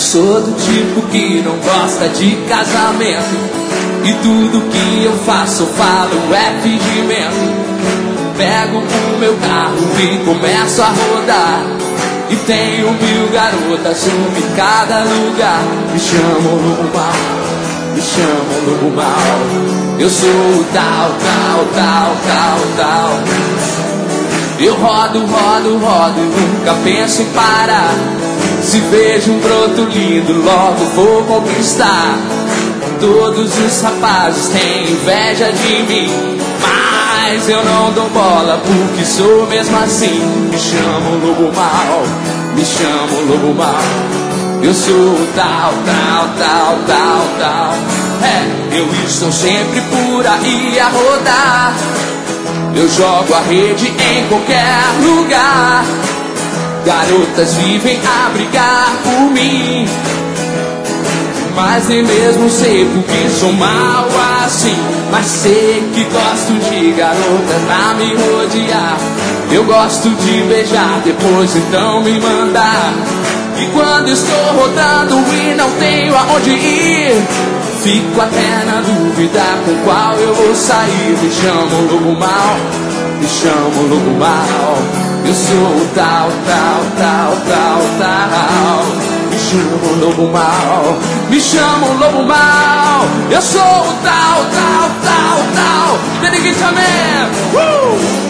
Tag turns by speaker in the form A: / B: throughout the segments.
A: Sou do tipo que não gosta de casamento, e tudo que eu faço, eu falo é fingimento. Pego o meu carro e começo a rodar, e tenho 1000 garotas, uma em cada lugar. Me chamam lobo mal, me chamam lobo mal. Eu sou o tal, tal, tal, tal, tal. Eu rodo, rodo, rodo e nunca penso em parar. Se vejo um broto lindo, logo vou conquistar. Todos os rapazes têm inveja de mim, mas eu não dou bola porque sou mesmo assim. Me chamam lobo mal, me chamam lobo mal. Eu sou o tal, tal, tal, tal, tal. Eu estou sempre por aí a rodar. Eu jogo a rede em qualquer lugar. Garotas vivem a brigar por mim, mas nem mesmo sei porque sou mal assim. Mas sei que gosto de garotas pra me rodear. Eu gosto de beijar, depois então me mandar. E quando estou rodando e não tenho aonde ir, fico até na dúvida com qual eu vou sair. Me chamam lobo mal, me chamam lobo mal. Eu sou o tal, tal, tal, tal, tal. Me chamam lobo mal, me chamam lobo mal. Eu sou o tal, tal, tal, tal. Ninguém também.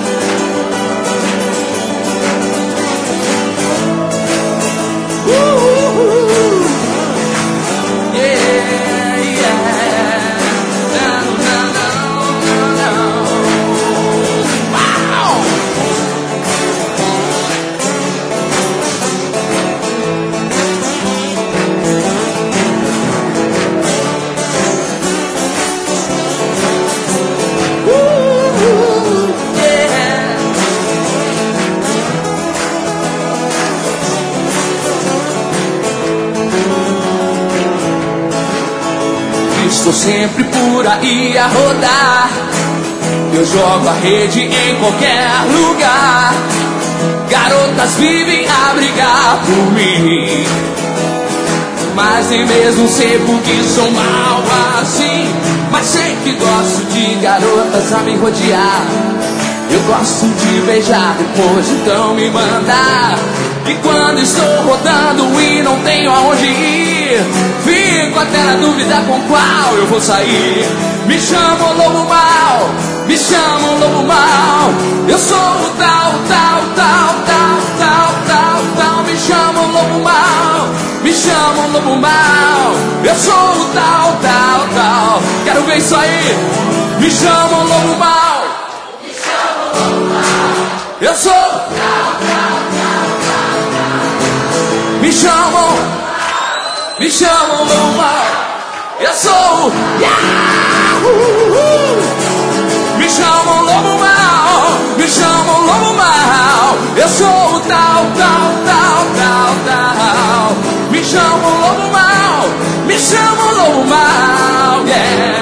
A: Estou sempre por aí a rodar. Eu jogo a rede em qualquer lugar. Garotas vivem a brigar por mim, mas nem mesmo sei porque sou mal assim. Mas sei que gosto de garotas a me rodear. Eu gosto de beijar, depois então me mandar. E quando estou rodando e não tenho aonde ir, fico até na dúvida com qual eu vou sair. Me chamam lobo mal, me chamam lobo mal. Eu sou o tal, tal, tal, tal, tal, tal, tal. Me chamam lobo mal, me chamam lobo mal. Eu sou o tal, tal, tal. Quero ver isso aí. Me chamam lobo mal, me chamam lobo mal. Eu sou o tal, tal, tal, tal, tal. Me chamam lobo mal. Eu sou o Me chamam lobo mal, me chamam lobo mal. Eu sou o tal, tal, tal, tal, tal. Me chamam lobo mal, me chamam lobo mal, yeah.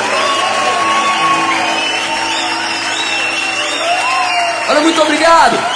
A: Olha, muito obrigado.